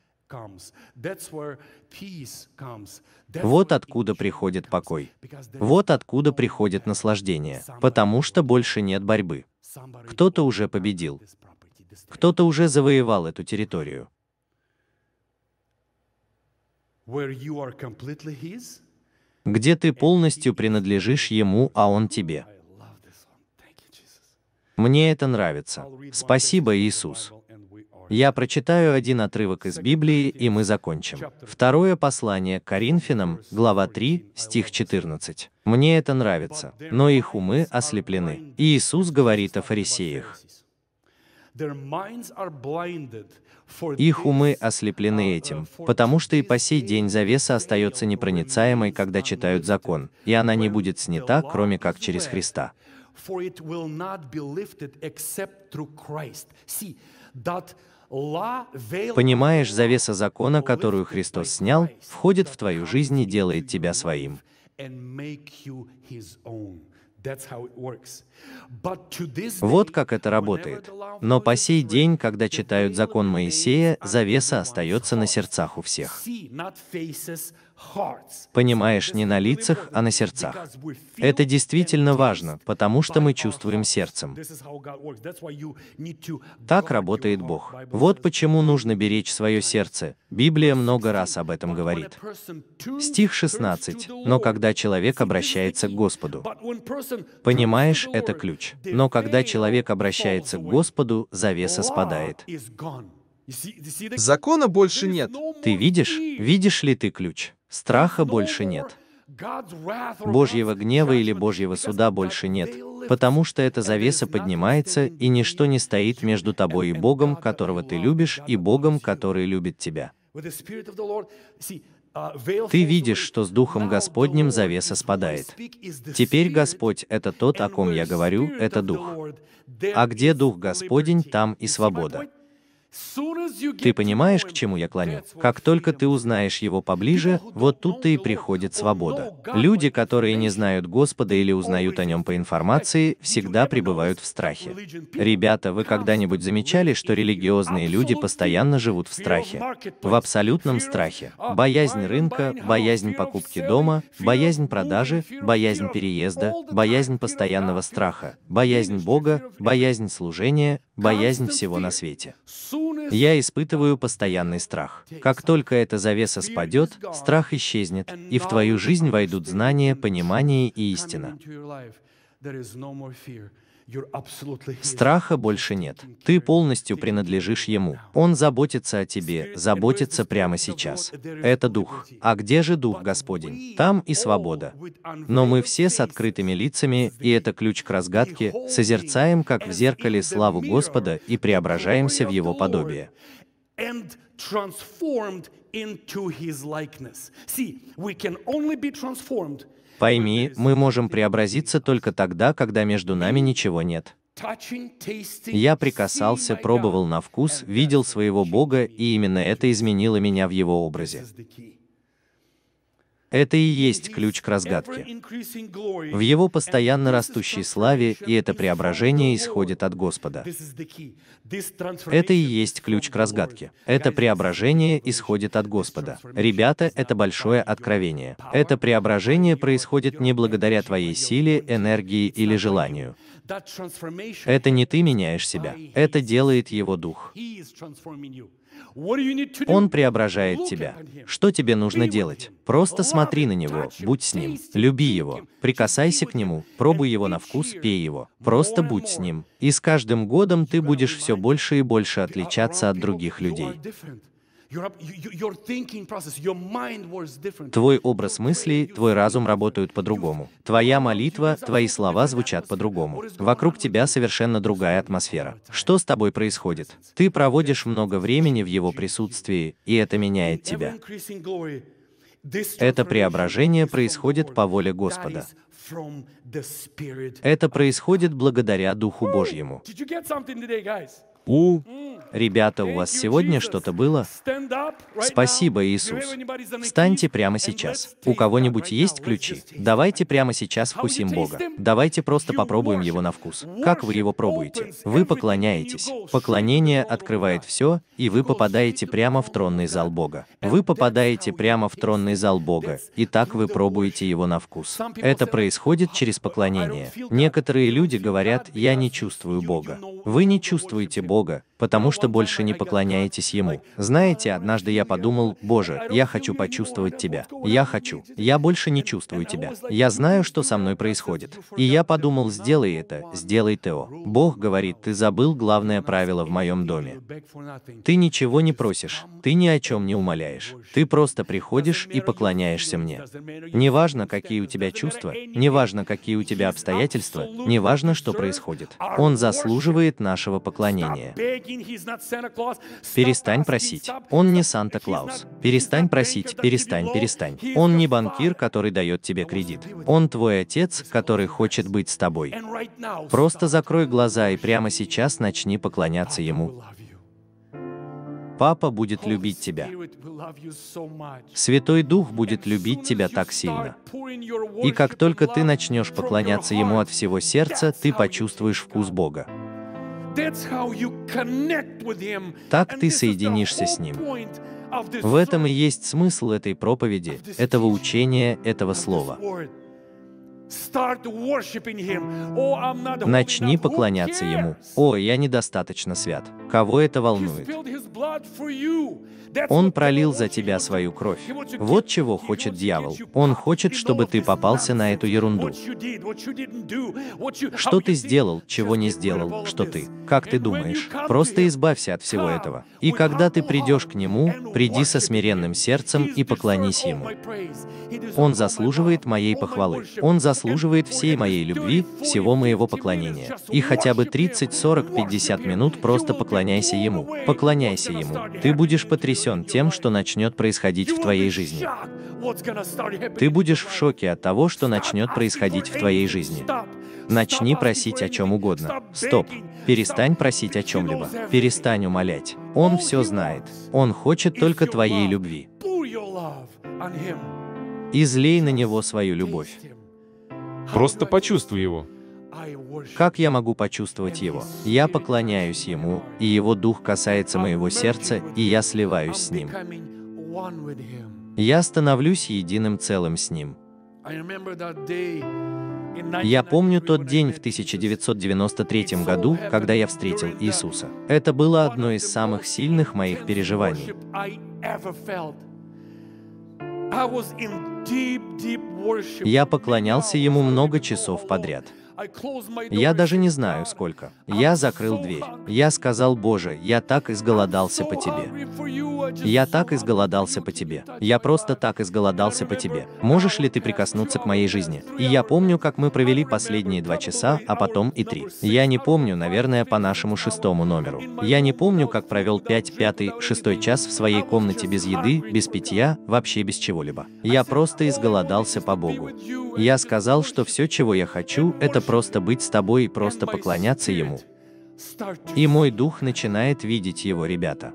Вот откуда приходит покой. Вот откуда приходит наслаждение. Потому что больше нет борьбы. Кто-то уже победил. Кто-то уже завоевал эту территорию. Где ты полностью принадлежишь Ему, а Он тебе. Мне это нравится. Спасибо, Иисус. Я прочитаю один отрывок из Библии, и мы закончим. Второе послание к Коринфянам, глава 3, стих 14. Мне это нравится, но их умы ослеплены. И Иисус говорит о фарисеях. Их умы ослеплены этим, потому что и по сей день завеса остается непроницаемой, когда читают закон, и она не будет снята, кроме как через Христа. Понимаешь, завеса закона, которую Христос снял, входит в твою жизнь и делает тебя своим. Вот как это работает. Но по сей день, когда читают закон Моисея, завеса остается на сердцах у всех. Понимаешь, не на лицах, а на сердцах. Это действительно важно, потому что мы чувствуем сердцем. Так работает Бог. Вот почему нужно беречь свое сердце. Библия много раз об этом говорит. Стих 16. Но когда человек обращается к Господу. Понимаешь, это ключ. Но когда человек обращается к Господу, завеса спадает. Закона больше нет. Ты видишь? Видишь ли ты ключ? Страха больше нет. Божьего гнева или Божьего суда больше нет, потому что эта завеса поднимается, и ничто не стоит между тобой и Богом, которого ты любишь, и Богом, который любит тебя. Ты видишь, что с Духом Господним завеса спадает. Теперь Господь — это тот, о ком я говорю, это Дух. А где Дух Господень, там и свобода. Ты понимаешь, к чему я клоню? Как только ты узнаешь Его поближе, вот тут-то и приходит свобода. Люди, которые не знают Господа или узнают о Нем по информации, всегда пребывают в страхе. Ребята, вы когда-нибудь замечали, что религиозные люди постоянно живут в страхе? В абсолютном страхе. Боязнь рынка, боязнь покупки дома, боязнь продажи, боязнь переезда, боязнь постоянного страха, боязнь Бога, боязнь служения, боязнь всего на свете. Я испытываю постоянный страх. Как только эта завеса спадет, страх исчезнет, и в твою жизнь войдут знания, понимание и истина. Страха больше нет. Ты полностью принадлежишь Ему. Он заботится о тебе, заботится прямо сейчас. Это Дух. А где же Дух Господень? Там и свобода. Но мы все с открытыми лицами, и это ключ к разгадке, созерцаем, как в зеркале, славу Господа и преображаемся в Его подобие. Пойми, мы можем преобразиться только тогда, когда между нами ничего нет. Я прикасался, пробовал на вкус, видел своего Бога, и именно это изменило меня в Его образе. Это и есть ключ к разгадке. В Его постоянно растущей славе, и это преображение исходит от Господа. Это и есть ключ к разгадке. Это преображение исходит от Господа. Ребята, это большое откровение. Это преображение происходит не благодаря твоей силе, энергии или желанию. Это не ты меняешь себя. Это делает Его Дух. Он преображает тебя. Что тебе нужно делать? Просто смотри на Него, будь с Ним, люби Его, прикасайся к Нему, пробуй Его на вкус, пей Его. Просто будь с Ним. И с каждым годом ты будешь все больше и больше отличаться от других людей. Твой образ мыслей, твой разум работают по-другому. Твоя молитва, твои слова звучат по-другому. Вокруг тебя совершенно другая атмосфера. Что с тобой происходит? Ты проводишь много времени в Его присутствии, и это меняет тебя. Это преображение происходит по воле Господа. Это происходит благодаря Духу Божьему. Ребята, у вас сегодня что-то было? Спасибо, Иисус. Встаньте прямо сейчас. У кого-нибудь есть ключи? Давайте прямо сейчас вкусим Бога. Давайте просто попробуем Его на вкус. Как вы Его пробуете? Вы поклоняетесь. Поклонение открывает все, и вы попадаете прямо в тронный зал Бога. Вы попадаете прямо в тронный зал Бога, и так вы пробуете Его на вкус. Это происходит через поклонение. Некоторые люди говорят: «Я не чувствую Бога». Вы не чувствуете Бога, потому что больше не поклоняетесь Ему. Знаете, однажды я подумал: «Боже, я хочу почувствовать Тебя. Я хочу. Я больше не чувствую Тебя. Я знаю, что со мной происходит». И я подумал: «Сделай это, сделай Тео». Бог говорит: «Ты забыл главное правило в моем доме. Ты ничего не просишь, ты ни о чем не умоляешь. Ты просто приходишь и поклоняешься мне. Неважно, какие у тебя чувства, неважно, какие у тебя обстоятельства, неважно, что происходит. Он заслуживает нашего поклонения». Перестань просить. Он не Санта-Клаус. Перестань просить, перестань. Он не банкир, который дает тебе кредит. Он твой Отец, который хочет быть с тобой. Просто закрой глаза и прямо сейчас начни поклоняться Ему. Папа будет любить тебя. Святой Дух будет любить тебя так сильно. И как только ты начнешь поклоняться Ему от всего сердца, ты почувствуешь вкус Бога. Так ты соединишься с Ним. В этом и есть смысл этой проповеди, этого учения, этого слова. Начни поклоняться Ему. «О, я недостаточно свят». Кого это волнует? Он пролил за тебя свою кровь. Вот чего хочет дьявол. Он хочет, чтобы ты попался на эту ерунду. Что ты сделал, чего не сделал, что ты? Как ты думаешь? Просто избавься от всего этого. И когда ты придешь к Нему, приди со смиренным сердцем и поклонись Ему. Он заслуживает моей похвалы. Он заслуживает всей моей любви, всего моего поклонения. И хотя бы 30, 40, 50 минут просто поклоняйся Ему. Поклоняйся Ему. Ты будешь потрясен тем, что начнет происходить в твоей жизни. Ты будешь в шоке от того, что начнет происходить в твоей жизни. Начни просить о чем угодно. Стоп. Перестань просить о чем-либо. Перестань умолять. Он все знает. Он хочет только твоей любви. Излей на Него свою любовь. Просто почувствуй Его. Как я могу почувствовать Его? Я поклоняюсь Ему, и Его Дух касается моего сердца, и я сливаюсь с Ним. Я становлюсь единым целым с Ним. Я помню тот день в 1993 году, когда я встретил Иисуса. Это было одно из самых сильных моих переживаний. Я поклонялся Ему много часов подряд. Я даже не знаю, сколько. Я закрыл дверь. Я сказал: Боже, я так изголодался по Тебе. Я так изголодался по Тебе. Я просто так изголодался по Тебе. Можешь ли Ты прикоснуться к моей жизни? И я помню, как мы провели последние 2 часа, а потом и 3. Я не помню, наверное, по нашему 6-му номеру. Я не помню, как провел 5, 5, 6 час в своей комнате без еды, без питья, вообще без чего-либо. Я просто изголодался по Богу. Я сказал, что все, чего я хочу, это просто быть с Тобой и просто поклоняться Ему. И мой дух начинает видеть Его, ребята.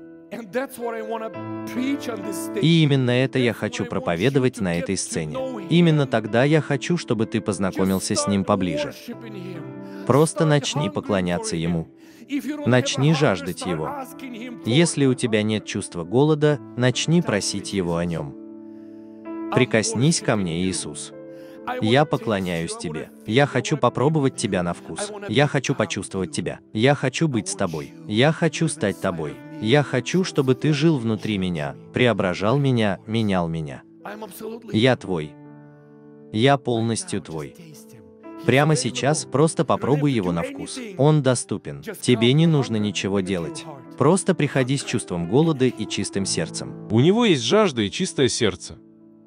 И именно это я хочу проповедовать на этой сцене. Именно тогда я хочу, чтобы ты познакомился с Ним поближе. Просто начни поклоняться Ему. Начни жаждать Его. Если у тебя нет чувства голода, начни просить Его о Нем. Прикоснись ко мне, Иисус. Я поклоняюсь Тебе. Я хочу попробовать Тебя на вкус. Я хочу почувствовать Тебя. Я хочу быть с Тобой. Я хочу стать Тобой. Я хочу, чтобы Ты жил внутри меня, преображал меня, менял меня. Я Твой. Я полностью Твой. Прямо сейчас просто попробуй Его на вкус. Он доступен. Тебе не нужно ничего делать. Просто приходи с чувством голода и чистым сердцем. У Него есть жажда и чистое сердце.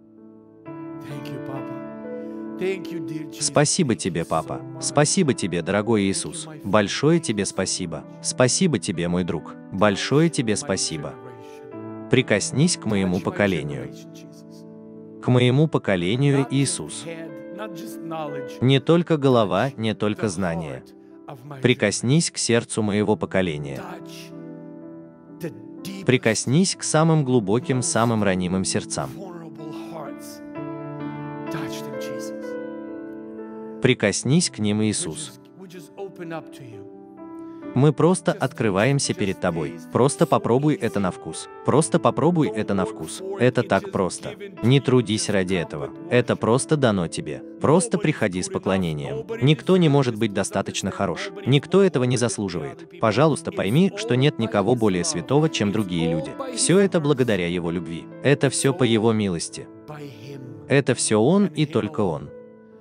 Спасибо Тебе, Папа. Спасибо Тебе, дорогой Иисус. Большое Тебе спасибо. Спасибо Тебе, мой друг. Большое Тебе спасибо. Прикоснись к моему поколению. К моему поколению, Иисус. Не только голова, не только знание. Прикоснись к сердцу моего поколения. Прикоснись к самым глубоким, самым ранимым сердцам. Прикоснись к ним, Иисус. Мы просто открываемся перед Тобой. Просто попробуй это на вкус. Просто попробуй это на вкус. Это так просто. Не трудись ради этого. Это просто дано тебе. Просто приходи с поклонением. Никто не может быть достаточно хорош. Никто этого не заслуживает. Пожалуйста, пойми, что нет никого более святого, чем другие люди. Все это благодаря Его любви. Это все по Его милости. Это все Он и только Он.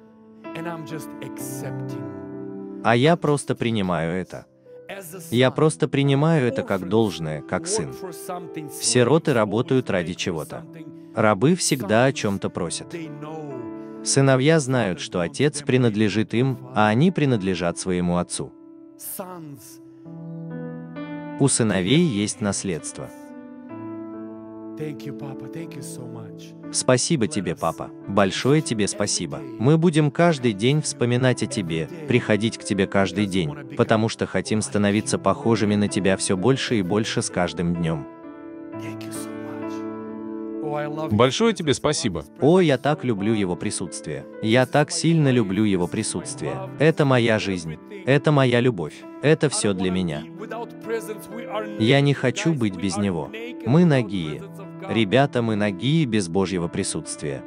А я просто принимаю это. Я просто принимаю это как должное, как сын. Сироты работают ради чего-то. Рабы всегда о чем-то просят. Сыновья знают, что отец принадлежит им, а они принадлежат своему отцу. У сыновей есть наследство. Спасибо Тебе, Папа. Большое Тебе спасибо. Мы будем каждый день вспоминать о Тебе, приходить к Тебе каждый день, потому что хотим становиться похожими на Тебя все больше и больше с каждым днем. Большое Тебе спасибо. О, я так люблю Его присутствие. Я так сильно люблю Его присутствие. Это моя жизнь. Это моя любовь. Это все для меня. Я не хочу быть без Него. Мы нагие. Ребята, мы нагие без Божьего присутствия.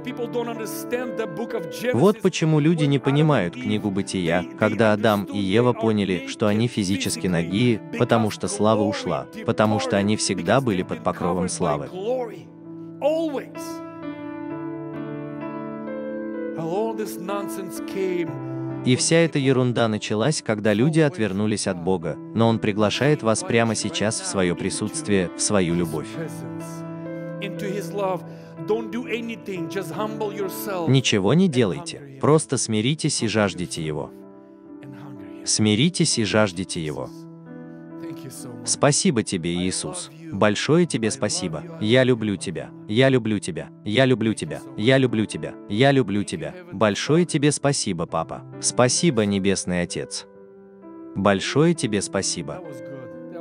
Вот почему люди не понимают книгу Бытия, когда Адам и Ева поняли, что они физически нагие, потому что слава ушла, потому что они всегда были под покровом славы. И вся эта ерунда началась, когда люди отвернулись от Бога, но Он приглашает вас прямо сейчас в свое присутствие, в свою любовь. Ничего не делайте, просто смиритесь и жаждите Его. Смиритесь и жаждите Его. Спасибо Тебе, Иисус. Большое Тебе спасибо. Я люблю Тебя. Я люблю Тебя. Я люблю Тебя. Я люблю Тебя. Я люблю Тебя. Большое Тебе спасибо, Папа. Спасибо, Небесный Отец. Большое Тебе спасибо.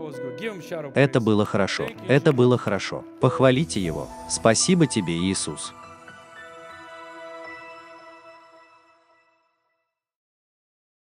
Это было хорошо. Это было хорошо. Похвалите Его. Спасибо Тебе, Иисус.